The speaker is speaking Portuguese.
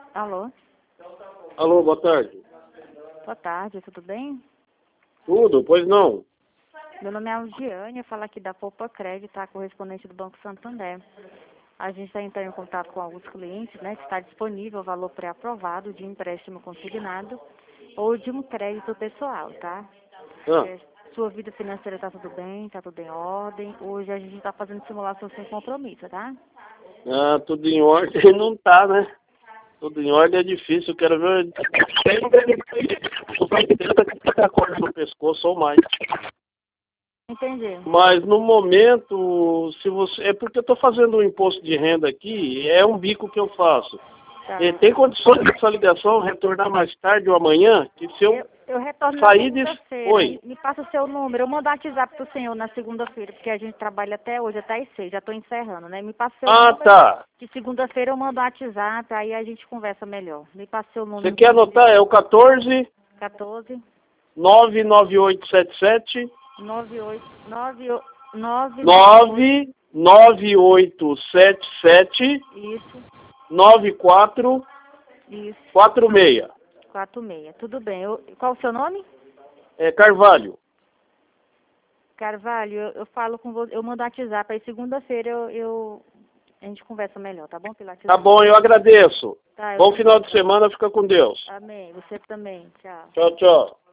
Alô? Alô, boa tarde. Boa tarde, tudo bem? Tudo, pois não? Meu nome é Algiane, eu falo aqui da Poupa Crédito, tá? Correspondente do Banco Santander. A gente está entrando em contato com alguns clientes, né? Que está disponível o valor pré-aprovado de empréstimo consignado ou de um crédito pessoal, tá? Ah, Sua vida financeira está tudo bem, está tudo em ordem. Hoje a gente está fazendo simulação sem compromisso, tá? tudo em ordem não tá, né? Tudo em ordem é difícil, eu quero ver. O pai dele tá com a corda no pescoço ou mais. Entendi. Mas no momento, se você. É porque eu estou fazendo um imposto de renda aqui, é um bico que eu faço. Tá. Tem condições dessa ligação retornar mais tarde ou amanhã? Que se Eu retorno na sair de. segunda-feira. Oi. Me passa o seu número. Eu mando o WhatsApp pro senhor na segunda-feira, porque a gente trabalha até hoje, até às 6. Já estou encerrando, né? Me passa o seu número, Tá. que segunda-feira eu mando o WhatsApp, aí a gente conversa melhor. Me passa o seu Você número. quer anotar? É o 14 14 99877 98 99877 Isso, 9446. isso. 46. Tudo bem. Qual o seu nome? É Carvalho. Carvalho, eu falo com você, eu mando o WhatsApp, aí segunda-feira a gente conversa melhor, tá bom, pelo WhatsApp? Tá bom, eu agradeço. Tá, Bom final de semana, fica com Deus. Amém. Você também. Tchau. Tchau, tchau.